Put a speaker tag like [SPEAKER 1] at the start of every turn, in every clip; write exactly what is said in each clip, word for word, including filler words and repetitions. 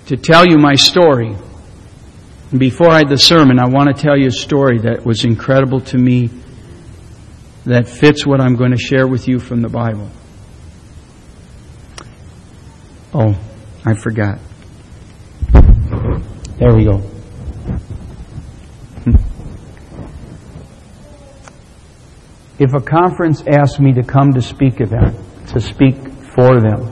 [SPEAKER 1] to tell you my story. And before I had the sermon, I want to tell you a story that was incredible to me, that fits what I'm going to share with you from the Bible. Oh, I forgot. There we go. If a conference asks me to come to speak at them, to speak for them,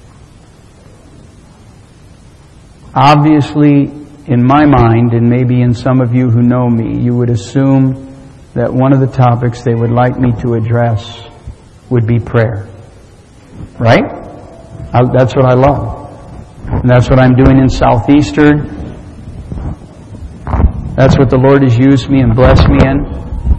[SPEAKER 1] obviously, in my mind, and maybe in some of you who know me, you would assume that one of the topics they would like me to address would be prayer. Right? I, that's what I love. And that's what I'm doing in Southeastern. That's what the Lord has used me and blessed me in.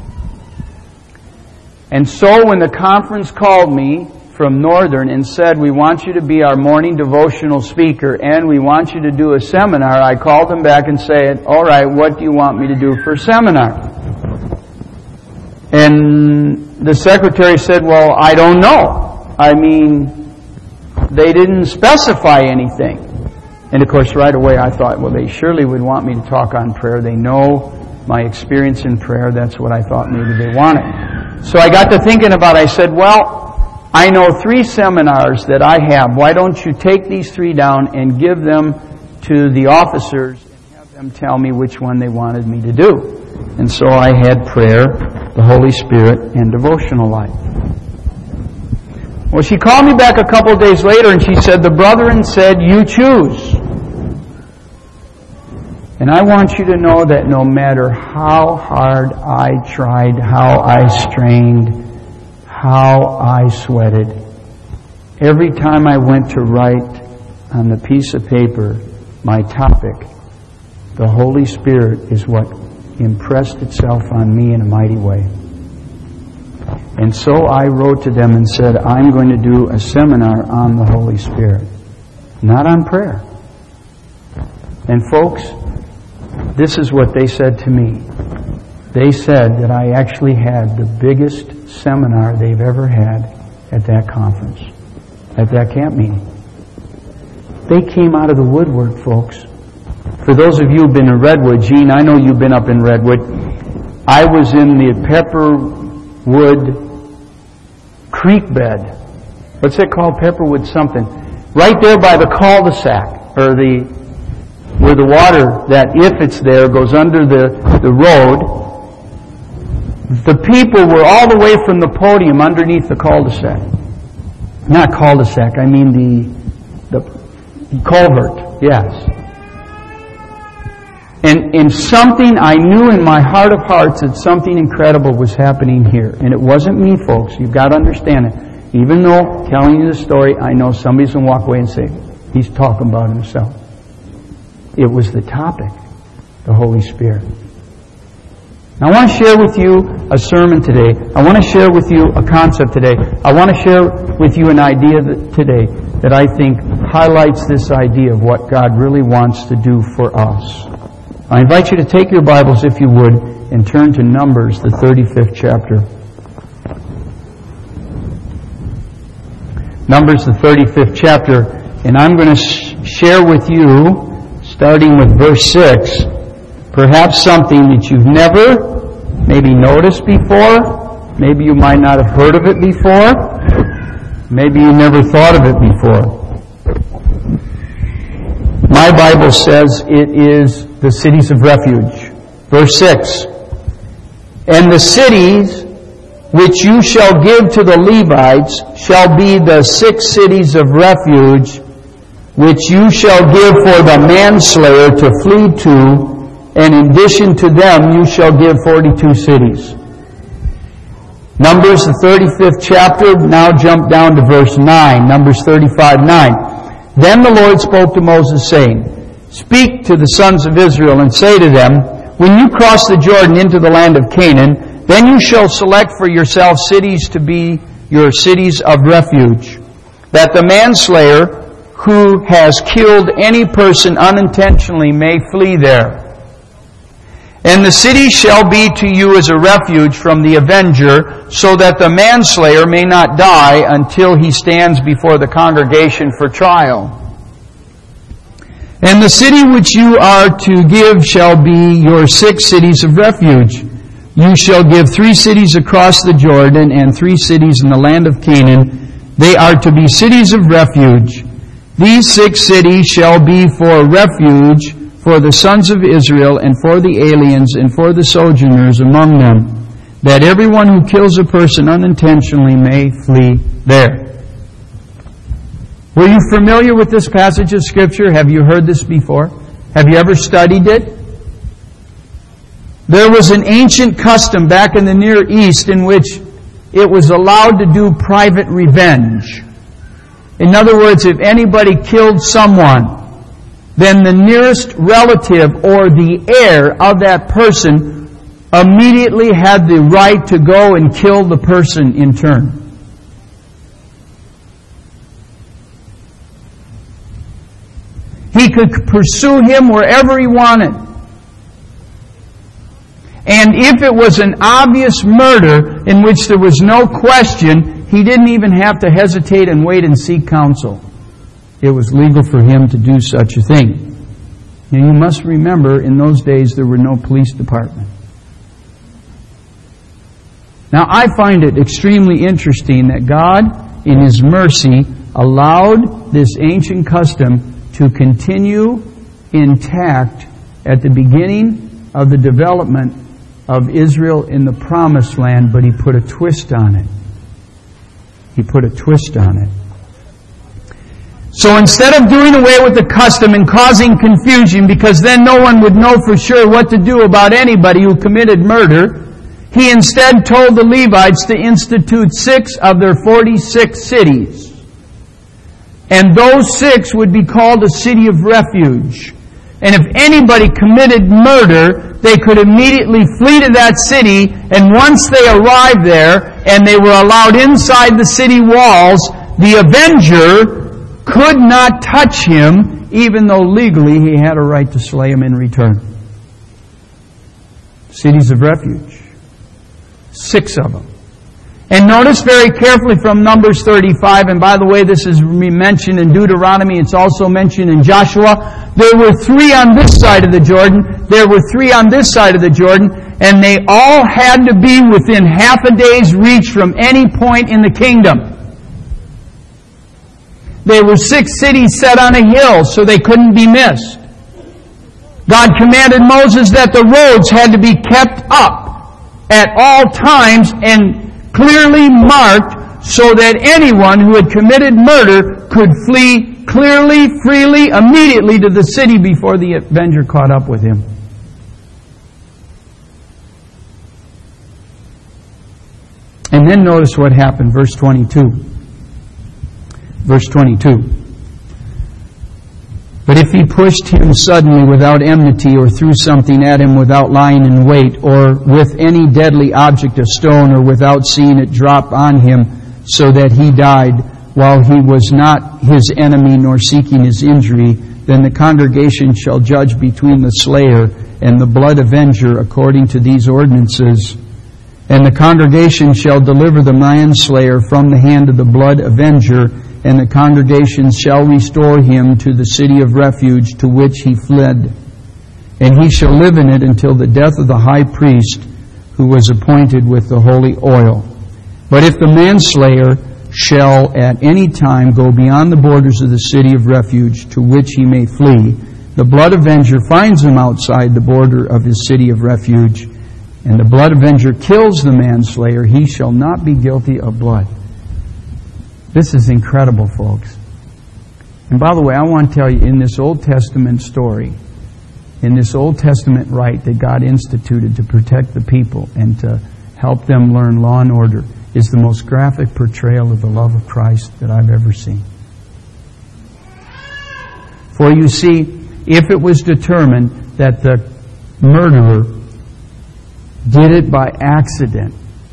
[SPEAKER 1] And so when the conference called me from Northern and said, we want you to be our morning devotional speaker and we want you to do a seminar, I called them back and said, all right, what do you want me to do for seminar? And the secretary said, well, I don't know. I mean, they didn't specify anything. And of course, right away I thought, well, they surely would want me to talk on prayer. They know my experience in prayer. That's what I thought maybe they wanted. So I got to thinking about it. I said, well, I know three seminars that I have. Why don't you take these three down and give them to the officers and have them tell me which one they wanted me to do? And so I had prayer, the Holy Spirit, and devotional life. Well, she called me back a couple of days later and she said, the brethren said, you choose. And I want you to know that no matter how hard I tried, how I strained, how I sweated, every time I went to write on the piece of paper my topic, the Holy Spirit is what impressed itself on me in a mighty way. And so I wrote to them and said, I'm going to do a seminar on the Holy Spirit, not on prayer. And folks, this is what they said to me. They said that I actually had the biggest seminar they've ever had at that conference, at that camp meeting. They came out of the woodwork, folks. For those of you who've been in Redwood, Gene, I know you've been up in Redwood. I was in the Pepperwood Creek bed. What's it called? Pepperwood something. Right there by the cul-de-sac, or the where the water, that if it's there, goes under the, the road. The people were all the way from the podium underneath the cul-de-sac. Not cul-de-sac, I mean the the culvert, yes. And, and something, I knew in my heart of hearts that something incredible was happening here. And it wasn't me, folks. You've got to understand it. Even though, telling you the story, I know somebody's going to walk away and say, he's talking about himself. It was the topic, the Holy Spirit. Now, I want to share with you a sermon today. I want to share with you a concept today. I want to share with you an idea that today that I think highlights this idea of what God really wants to do for us. I invite you to take your Bibles, if you would, and turn to Numbers, the thirty-fifth chapter. Numbers, the thirty-fifth chapter. And I'm going to sh- share with you, starting with verse six, perhaps something that you've never maybe noticed before. Maybe you might not have heard of it before. Maybe you never thought of it before. My Bible says it is the cities of refuge. Verse six. And the cities which you shall give to the Levites shall be the six cities of refuge which you shall give for the manslayer to flee to, and in addition to them you shall give forty-two cities. Numbers, the thirty-fifth chapter, now jump down to verse nine. Numbers thirty-five, nine. Then the Lord spoke to Moses, saying, Speak to the sons of Israel and say to them, When you cross the Jordan into the land of Canaan, then you shall select for yourselves cities to be your cities of refuge, that the manslayer who has killed any person unintentionally may flee there. And the city shall be to you as a refuge from the avenger, so that the manslayer may not die until he stands before the congregation for trial. And the city which you are to give shall be your six cities of refuge. You shall give three cities across the Jordan and three cities in the land of Canaan. They are to be cities of refuge. These six cities shall be for refuge for the sons of Israel and for the aliens and for the sojourners among them, that everyone who kills a person unintentionally may flee there. Were you familiar with this passage of Scripture? Have you heard this before? Have you ever studied it? There was an ancient custom back in the Near East in which it was allowed to do private revenge. In other words, if anybody killed someone, then the nearest relative or the heir of that person immediately had the right to go and kill the person in turn. He could pursue him wherever he wanted. And if it was an obvious murder in which there was no question, he didn't even have to hesitate and wait and seek counsel. It was legal for him to do such a thing. And you must remember, in those days there were no police department. Now I find it extremely interesting that God, in His mercy, allowed this ancient custom to continue intact at the beginning of the development of Israel in the Promised Land, but He put a twist on it. He put a twist on it. So instead of doing away with the custom and causing confusion, because then no one would know for sure what to do about anybody who committed murder, He instead told the Levites to institute six of their forty-six cities. And those six would be called a city of refuge. And if anybody committed murder, they could immediately flee to that city, and once they arrived there and they were allowed inside the city walls, the avenger could not touch him, even though legally he had a right to slay him in return. Cities of refuge. Six of them. And notice very carefully from Numbers thirty-five, and by the way, this is mentioned in Deuteronomy, it's also mentioned in Joshua. There were three on this side of the Jordan, there were three on this side of the Jordan, and they all had to be within half a day's reach from any point in the kingdom. There were six cities set on a hill, so they couldn't be missed. God commanded Moses that the roads had to be kept up at all times and clearly marked so that anyone who had committed murder could flee clearly, freely, immediately to the city before the avenger caught up with him. And then notice what happened, verse twenty-two. Verse twenty-two. But if he pushed him suddenly without enmity, or threw something at him without lying in wait, or with any deadly object, a stone, or without seeing it drop on him, so that he died, while he was not his enemy nor seeking his injury, then the congregation shall judge between the slayer and the blood avenger according to these ordinances. And the congregation shall deliver the manslayer from the hand of the blood avenger, and the congregation shall restore him to the city of refuge to which he fled. And he shall live in it until the death of the high priest who was appointed with the holy oil. But if the manslayer shall at any time go beyond the borders of the city of refuge to which he may flee, the blood avenger finds him outside the border of his city of refuge, and the blood avenger kills the manslayer, he shall not be guilty of blood. This is incredible, folks. And by the way, I want to tell you, in this Old Testament story, in this Old Testament rite that God instituted to protect the people and to help them learn law and order, is the most graphic portrayal of the love of Christ that I've ever seen. For you see, if it was determined that the murderer did it by accident,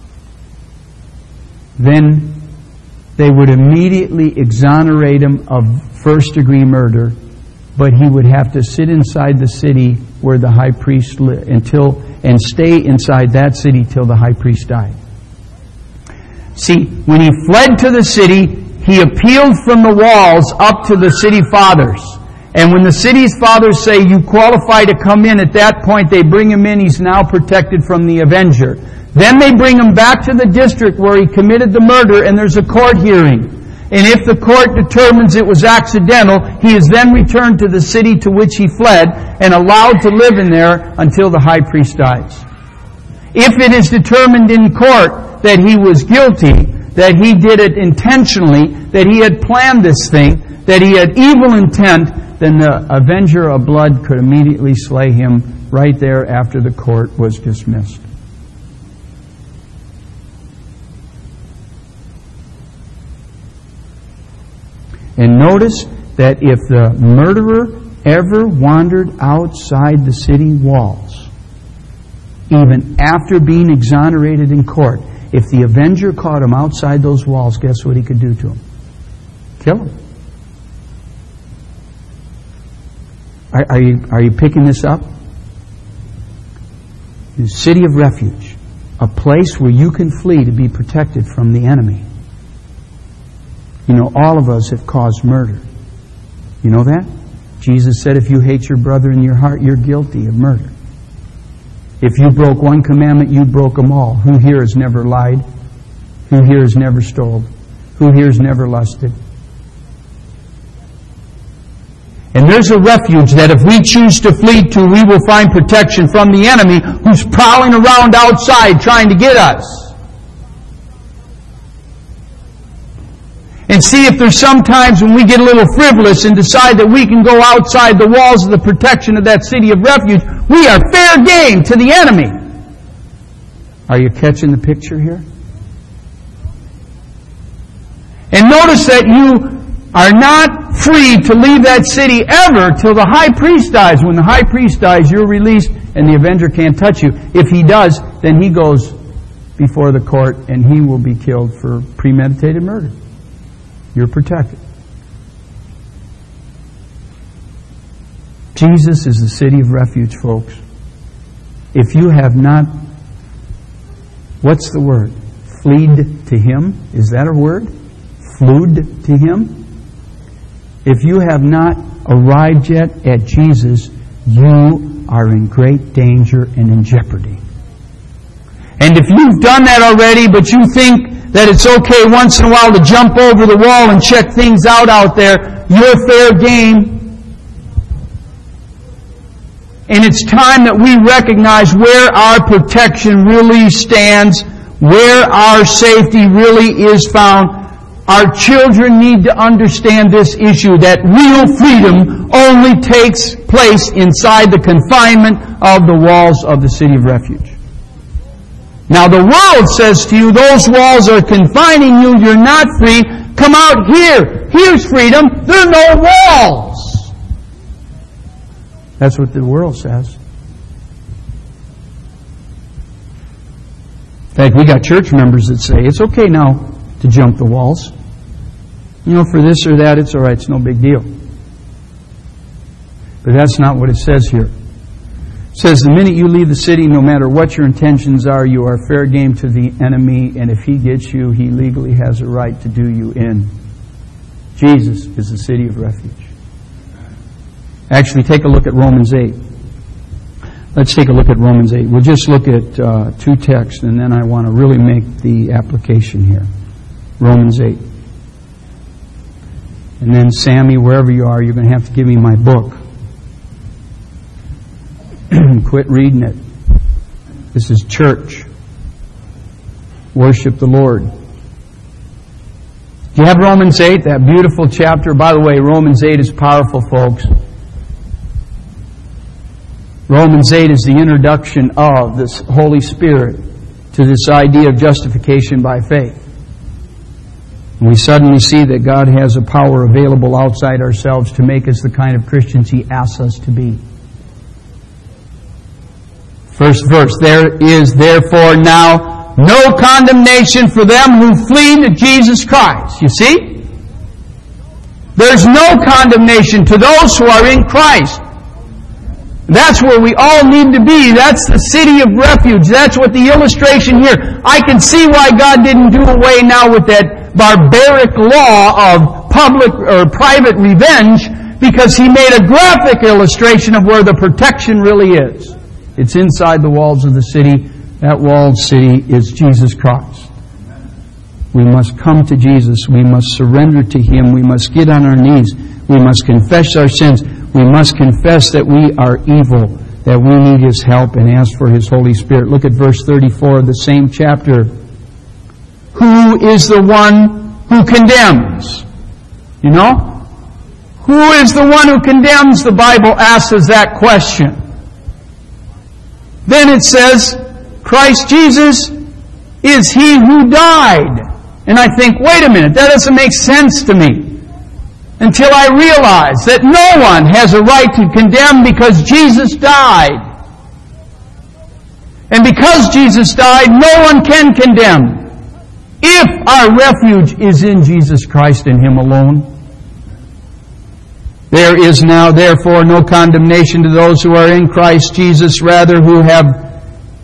[SPEAKER 1] then they would immediately exonerate him of first-degree murder, but he would have to sit inside the city where the high priest lived until, and stay inside that city till the high priest died. See, when he fled to the city, he appealed from the walls up to the city fathers. And when the city's fathers say, you qualify to come in, at that point they bring him in. He's now protected from the avenger. Then they bring him back to the district where he committed the murder, and there's a court hearing. And if the court determines it was accidental, he is then returned to the city to which he fled and allowed to live in there until the high priest dies. If it is determined in court that he was guilty, that he did it intentionally, that he had planned this thing, that he had evil intent, then the avenger of blood could immediately slay him right there after the court was dismissed. And notice that if the murderer ever wandered outside the city walls, even after being exonerated in court, if the avenger caught him outside those walls, guess what he could do to him? Kill him. Are, are you, are you picking this up? The city of refuge, a place where you can flee to be protected from the enemy. You know, all of us have caused murder. You know that? Jesus said if you hate your brother in your heart, you're guilty of murder. If you broke one commandment, you broke them all. Who here has never lied? Who here has never stole? Who here has never lusted? And there's a refuge that if we choose to flee to, we will find protection from the enemy who's prowling around outside trying to get us. And see, if there's some times when we get a little frivolous and decide that we can go outside the walls of the protection of that city of refuge, we are fair game to the enemy. Are you catching the picture here? And notice that you are not free to leave that city ever till the high priest dies. When the high priest dies, you're released and the avenger can't touch you. If he does, then he goes before the court and he will be killed for premeditated murder. You're protected. Jesus is the city of refuge, folks. If you have not, what's the word? Fleed to Him? Is that a word? Flewed to Him? If you have not arrived yet at Jesus, you are in great danger and in jeopardy. And if you've done that already, but you think that it's okay once in a while to jump over the wall and check things out out there, you're fair game. And it's time that we recognize where our protection really stands, where our safety really is found. Our children need to understand this issue, that real freedom only takes place inside the confinement of the walls of the city of refuge. Now the world says to you, those walls are confining you, you're not free, come out here. Here's freedom, there are no walls. That's what the world says. In fact, we got church members that say, it's okay now to jump the walls. You know, for this or that, it's all right, it's no big deal. But that's not what it says here. It says the minute you leave the city, no matter what your intentions are, you are fair game to the enemy, and if he gets you, he legally has a right to do you in. Jesus is the city of refuge. Actually, take a look at Romans eight. Let's take a look at Romans eight. We'll just look at uh, two texts, and then I want to really make the application here. Romans eight. And then, Sammy, wherever you are, you're going to have to give me my book. Quit reading it. This is church. Worship the Lord. Do you have Romans eight, that beautiful chapter? By the way, Romans eight is powerful, folks. Romans eight is the introduction of this Holy Spirit to this idea of justification by faith. And we suddenly see that God has a power available outside ourselves to make us the kind of Christians He asks us to be. First verse, there is therefore now no condemnation for them who flee to Jesus Christ. You see? There's no condemnation to those who are in Christ. That's where we all need to be. That's the city of refuge. That's what the illustration here. I can see why God didn't do away now with that barbaric law of public or private revenge, because he made a graphic illustration of where the protection really is. It's inside the walls of the city. That walled city is Jesus Christ. We must come to Jesus. We must surrender to Him. We must get on our knees. We must confess our sins. We must confess that we are evil, that we need His help, and ask for His Holy Spirit. Look at verse thirty-four of the same chapter. Who is the one who condemns? You know? Who is the one who condemns? The Bible asks us that question. Then it says, Christ Jesus is He who died. And I think, wait a minute, that doesn't make sense to me. Until I realize that no one has a right to condemn because Jesus died. And because Jesus died, no one can condemn. If our refuge is in Jesus Christ and Him alone. There is now therefore no condemnation to those who are in Christ Jesus, rather who have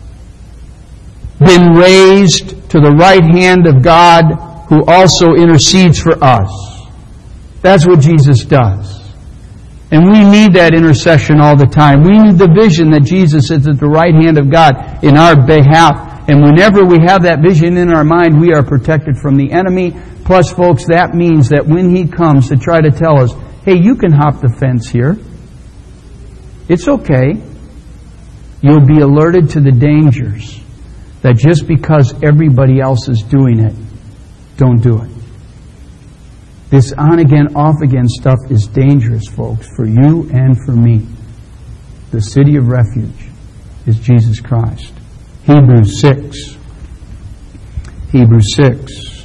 [SPEAKER 1] been raised to the right hand of God, who also intercedes for us. That's what Jesus does. And we need that intercession all the time. We need the vision that Jesus is at the right hand of God in our behalf. And whenever we have that vision in our mind, we are protected from the enemy. Plus, folks, that means that when he comes to try to tell us, hey, you can hop the fence here. It's okay. You'll be alerted to the dangers. That just because everybody else is doing it, don't do it. This on-again, off-again stuff is dangerous, folks, for you and for me. The city of refuge is Jesus Christ. Hebrews six. Hebrews six.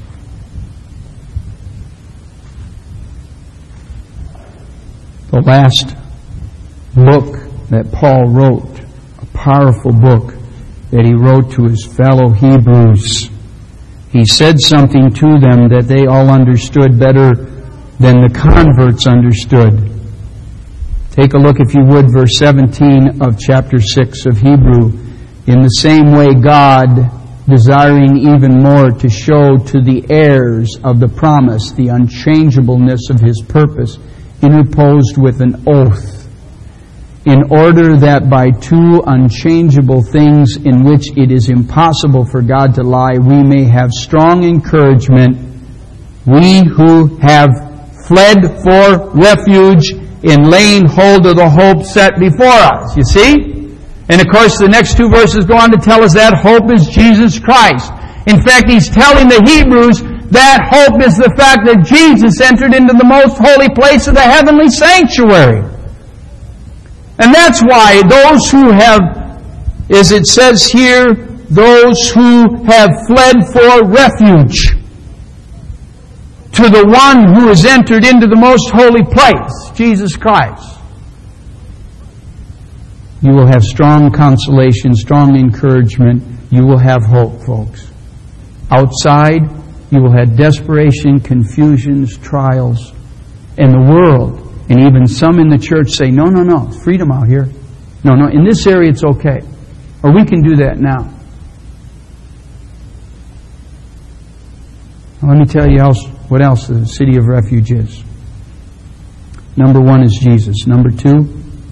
[SPEAKER 1] The last book that Paul wrote, a powerful book that he wrote to his fellow Hebrews. He said something to them that they all understood better than the converts understood. Take a look, if you would, verse seventeen of chapter six of Hebrew. In the same way, God, desiring even more to show to the heirs of the promise the unchangeableness of His purpose, interposed with an oath, in order that by two unchangeable things in which it is impossible for God to lie, we may have strong encouragement, we who have fled for refuge in laying hold of the hope set before us. You see? And of course the next two verses go on to tell us that hope is Jesus Christ. In fact, he's telling the Hebrews that hope is the fact that Jesus entered into the most holy place of the heavenly sanctuary. And that's why those who have, as it says here, those who have fled for refuge to the one who has entered into the most holy place, Jesus Christ. You will have strong consolation, strong encouragement. You will have hope, folks. Outside, you will have desperation, confusions, trials, and the world. And even some in the church say, no, no, no, it's freedom out here. No, no, in this area it's okay. Or we can do that now. Now let me tell you else, what else the city of refuge is. Number one is Jesus. Number two,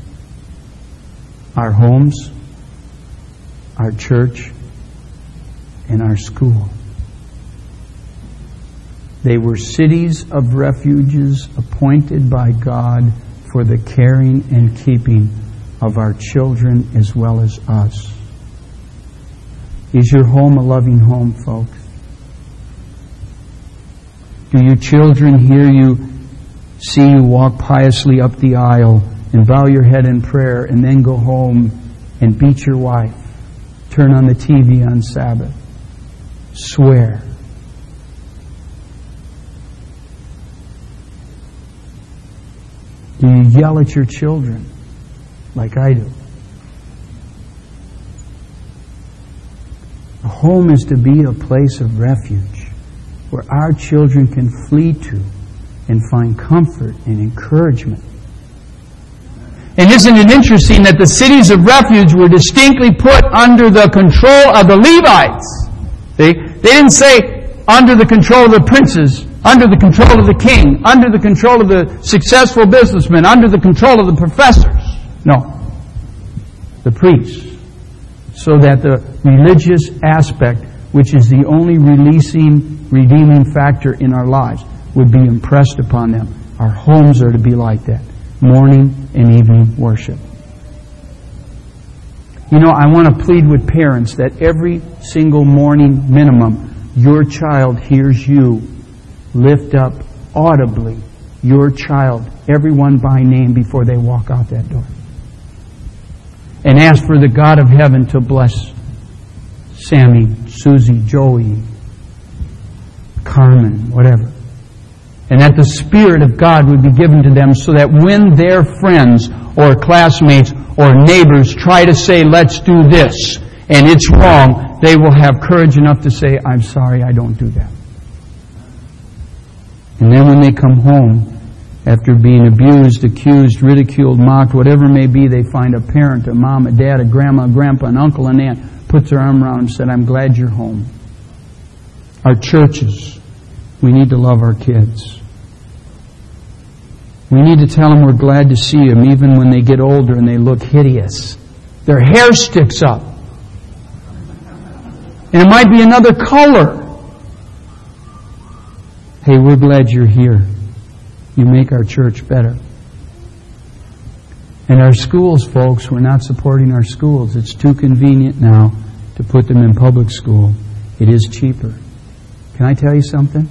[SPEAKER 1] our homes, our church, and our school. They were cities of refuges appointed by God for the caring and keeping of our children as well as us. Is your home a loving home, folks? Do your children hear you, see you walk piously up the aisle and bow your head in prayer and then go home and beat your wife, turn on the T V on Sabbath, swear? Do you yell at your children like I do? A home is to be a place of refuge where our children can flee to and find comfort and encouragement. And isn't it interesting that the cities of refuge were distinctly put under the control of the Levites? They, they didn't say under the control of the princes under the control of the king, under the control of the successful businessman, under the control of the professors. No. The priests. So that the religious aspect, which is the only releasing, redeeming factor in our lives, would be impressed upon them. Our homes are to be like that. Morning and evening worship. You know, I want to plead with parents that every single morning minimum, your child hears you lift up audibly your child, everyone by name, before they walk out that door. And ask for the God of heaven to bless Sammy, Susie, Joey, Carmen, whatever. And that the Spirit of God would be given to them so that when their friends or classmates or neighbors try to say, let's do this, and it's wrong, they will have courage enough to say, I'm sorry, I don't do that. And then when they come home, after being abused, accused, ridiculed, mocked, whatever it may be, they find a parent, a mom, a dad, a grandma, a grandpa, an uncle, an aunt, puts their arm around and said, I'm glad you're home. Our churches, we need to love our kids. We need to tell them we're glad to see them even when they get older and they look hideous. Their hair sticks up. And it might be another color. Hey, we're glad you're here. You make our church better. And our schools, folks, we're not supporting our schools. It's too convenient now to put them in public school. It is cheaper. Can I tell you something?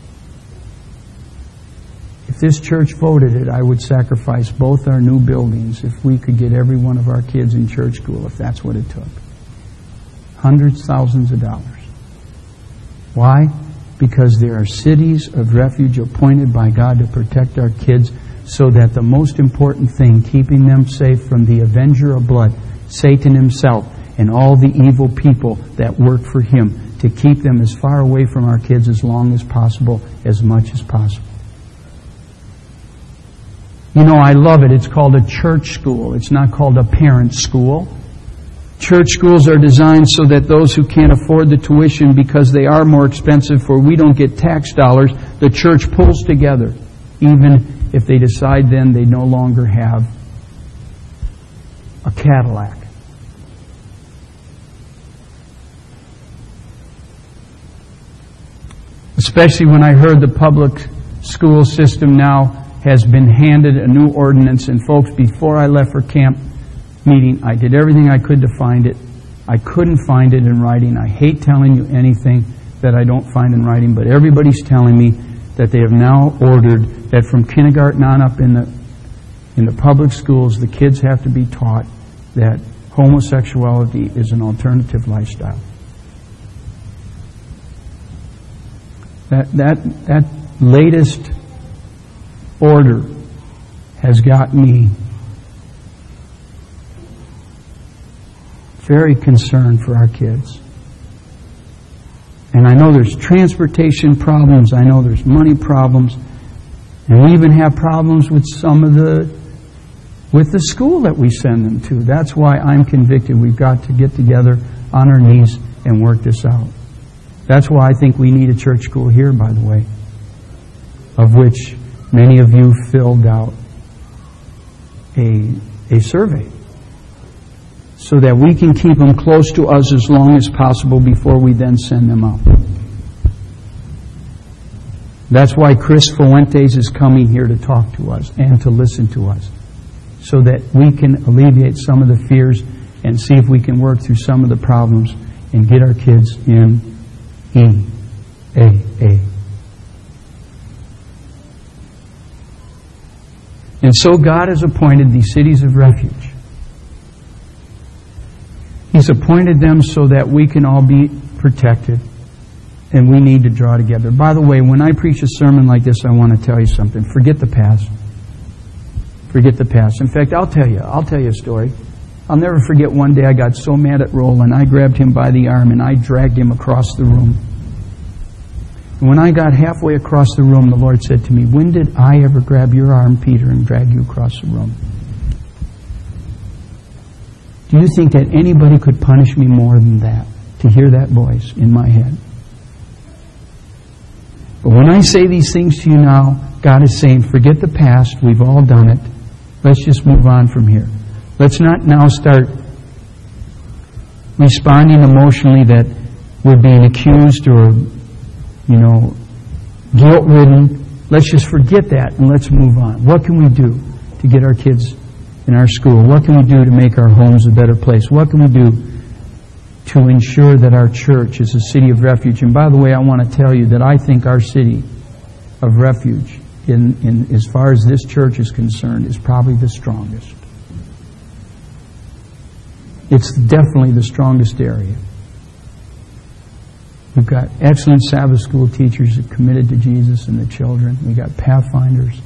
[SPEAKER 1] If this church voted it, I would sacrifice both our new buildings if we could get every one of our kids in church school, if that's what it took. Hundreds, thousands of dollars. Why? Because there are cities of refuge appointed by God to protect our kids so that the most important thing, keeping them safe from the avenger of blood, Satan himself, and all the evil people that work for him, to keep them as far away from our kids as long as possible, as much as possible. You know, I love it. It's called a church school. It's not called a parent school. Church schools are designed so that those who can't afford the tuition because they are more expensive, for we don't get tax dollars, the church pulls together, even if they decide then they no longer have a Cadillac. Especially when I heard the public school system now has been handed a new ordinance. And folks, before I left for camp meeting, I did everything I could to find it. I couldn't find it in writing. I hate telling you anything that I don't find in writing, but everybody's telling me that they have now ordered that from kindergarten on up in the in the public schools, the kids have to be taught that homosexuality is an alternative lifestyle. That that that latest order has got me very concerned for our kids. And I know there's transportation problems. I know there's money problems. And we even have problems with some of the, with the school that we send them to. That's why I'm convicted we've got to get together on our knees and work this out. That's why I think we need a church school here, by the way, of which many of you filled out a, a survey so that we can keep them close to us as long as possible before we then send them out. That's why Chris Fuentes is coming here to talk to us and to listen to us, so that we can alleviate some of the fears and see if we can work through some of the problems and get our kids in E A A. And so God has appointed these cities of refuge. He's appointed them so that we can all be protected, and we need to draw together. By the way, when I preach a sermon like this, I want to tell you something. Forget the past. Forget the past. In fact, I'll tell you, I'll tell you a story. I'll never forget one day I got so mad at Roland, I grabbed him by the arm and I dragged him across the room. And when I got halfway across the room, the Lord said to me, "When did I ever grab your arm, Peter, and drag you across the room?" Do you think that anybody could punish me more than that, to hear that voice in my head? But when I say these things to you now, God is saying, forget the past. We've all done it. Let's just move on from here. Let's not now start responding emotionally that we're being accused or, you know, guilt-ridden. Let's just forget that and let's move on. What can we do to get our kids in our school? What can we do to make our homes a better place? What can we do to ensure that our church is a city of refuge? And by the way, I want to tell you that I think our city of refuge, in, in as far as this church is concerned, is probably the strongest. It's definitely the strongest area. We've got excellent Sabbath school teachers that are committed to Jesus and the children. We've got pathfinders.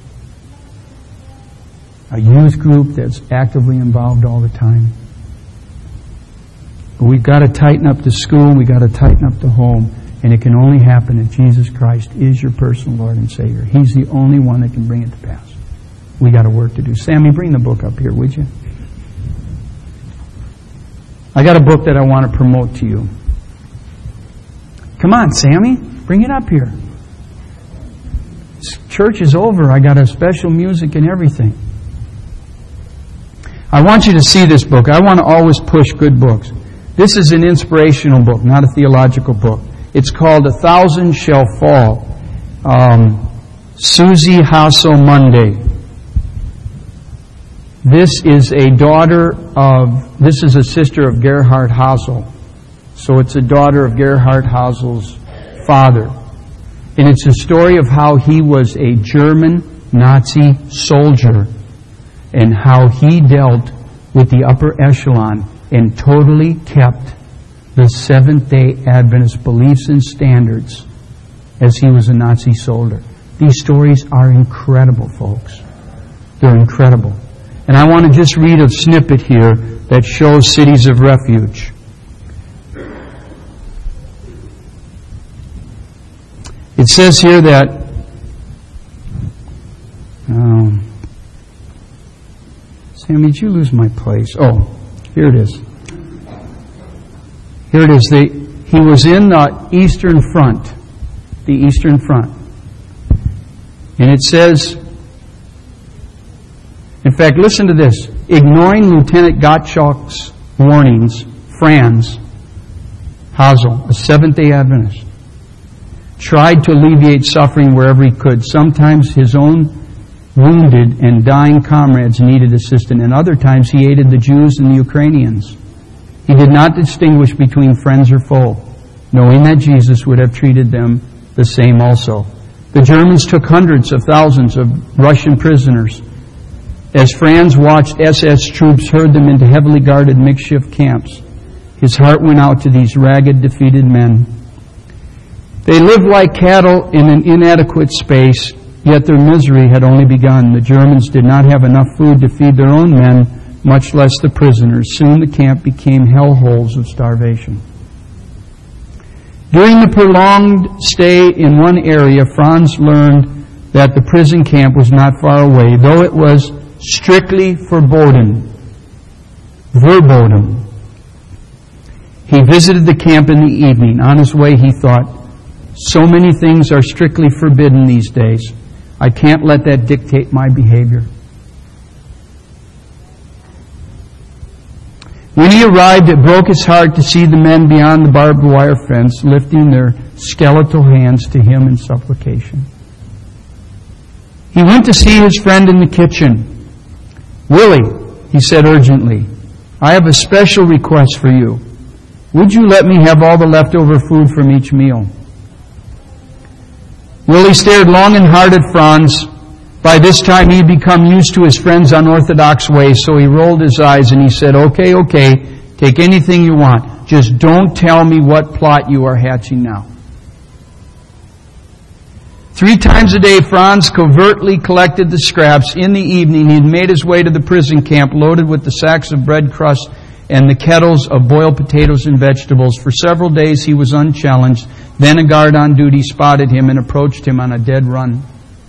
[SPEAKER 1] A youth group that's actively involved all the time. But we've got to tighten up the school. We've got to tighten up the home. And it can only happen if Jesus Christ is your personal Lord and Savior. He's the only one that can bring it to pass. We got a work to do. Sammy, bring the book up here, would you? I got a book that I want to promote to you. Come on, Sammy. Bring it up here. Church is over. I got a special music and everything. I want you to see this book. I want to always push good books. This is an inspirational book, not a theological book. It's called A Thousand Shall Fall. Um, Susie Hasso Monday. This is a daughter of, this is a sister of Gerhard Hassel. So it's a daughter of Gerhard Hassel's father. And it's a story of how he was a German Nazi soldier and how he dealt with the upper echelon and totally kept the Seventh-day Adventist beliefs and standards as he was a Nazi soldier. These stories are incredible, folks. They're incredible. And I want to just read a snippet here that shows cities of refuge. It says here that um, Sam, did you lose my place? Oh, here it is. Here it is. The, he was in the Eastern Front. The Eastern Front. And it says, in fact, listen to this. Ignoring Lieutenant Gottschalk's warnings, Franz Hassel, a Seventh-day Adventist, tried to alleviate suffering wherever he could. Sometimes his own wounded and dying comrades needed assistance, and other times he aided the Jews and the Ukrainians. He did not distinguish between friends or foe, knowing that Jesus would have treated them the same also. The Germans took hundreds of thousands of Russian prisoners. As Franz watched S S troops herd them into heavily guarded makeshift camps, his heart went out to these ragged, defeated men. They lived like cattle in an inadequate space, yet their misery had only begun. The Germans did not have enough food to feed their own men, much less the prisoners. Soon the camp became hellholes of starvation. During the prolonged stay in one area, Franz learned that the prison camp was not far away, though it was strictly forbidden. Verboten. He visited the camp in the evening. On his way, he thought, so many things are strictly forbidden these days. I can't let that dictate my behavior. When he arrived, it broke his heart to see the men beyond the barbed wire fence lifting their skeletal hands to him in supplication. He went to see his friend in the kitchen. Willie, he said urgently, I have a special request for you. Would you let me have all the leftover food from each meal? Willie stared long and hard at Franz. By this time he had become used to his friend's unorthodox ways, so he rolled his eyes and he said, okay, okay, take anything you want. Just don't tell me what plot you are hatching now. Three times a day, Franz covertly collected the scraps. In the evening, he had made his way to the prison camp loaded with the sacks of bread crusts and the kettles of boiled potatoes and vegetables. For several days he was unchallenged. Then a guard on duty spotted him and approached him on a dead run.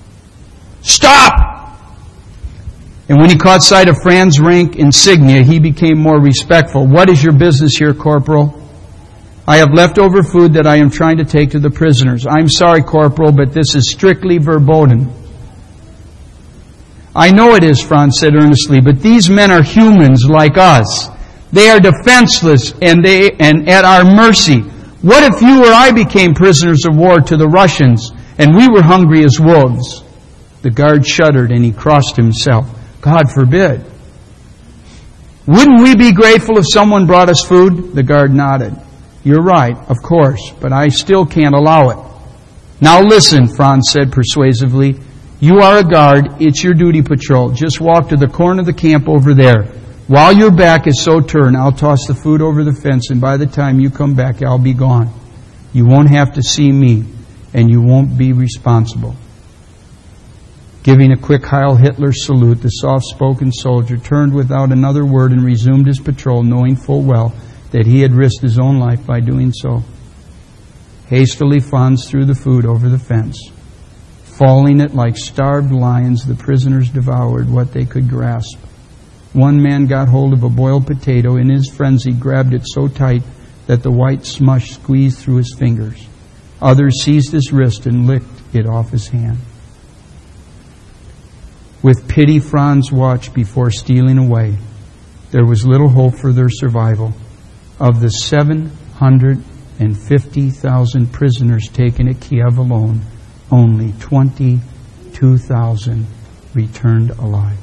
[SPEAKER 1] Stop! And when he caught sight of Franz's rank insignia, he became more respectful. What is your business here, Corporal? I have leftover food that I am trying to take to the prisoners. I'm sorry, Corporal, but this is strictly verboten. I know it is, Franz said earnestly, but these men are humans like us. They are defenseless and they and at our mercy. What if you or I became prisoners of war to the Russians and we were hungry as wolves? The guard shuddered and he crossed himself. God forbid. Wouldn't we be grateful if someone brought us food? The guard nodded. You're right, of course, but I still can't allow it. Now listen, Franz said persuasively. You are a guard. It's your duty patrol. Just walk to the corner of the camp over there. While your back is so turned, I'll toss the food over the fence, and by the time you come back, I'll be gone. You won't have to see me, and you won't be responsible. Giving a quick Heil Hitler salute, the soft-spoken soldier turned without another word and resumed his patrol, knowing full well that he had risked his own life by doing so. Hastily, Franz threw the food over the fence. Falling it like starved lions, the prisoners devoured what they could grasp. One man got hold of a boiled potato. In his frenzy, grabbed it so tight that the white smush squeezed through his fingers. Others seized his wrist and licked it off his hand. With pity, Franz watched before stealing away. There was little hope for their survival. Of the seven hundred fifty thousand prisoners taken at Kiev alone, only twenty-two thousand returned alive.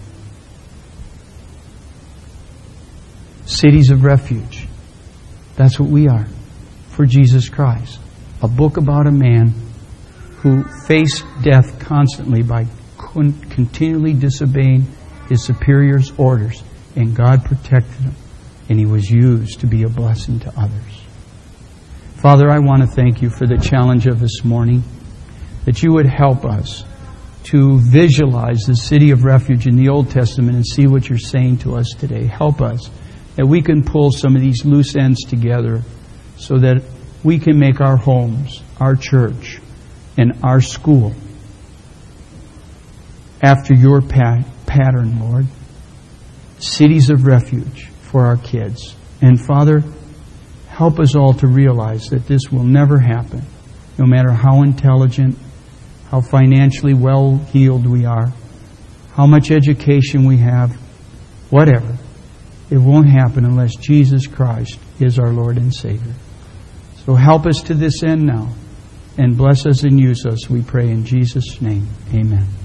[SPEAKER 1] Cities of refuge. That's what we are for Jesus Christ. A book about a man who faced death constantly by continually disobeying his superior's orders, and God protected him, and he was used to be a blessing to others. Father, I want to thank you for the challenge of this morning, that you would help us to visualize the city of refuge in the Old Testament and see what you're saying to us today. Help us that we can pull some of these loose ends together so that we can make our homes, our church, and our school after your pat- pattern, Lord. Cities of refuge for our kids. And Father, help us all to realize that this will never happen, no matter how intelligent, how financially well-heeled we are, how much education we have, whatever. It won't happen unless Jesus Christ is our Lord and Savior. So help us to this end now, and bless us and use us, we pray in Jesus' name. Amen.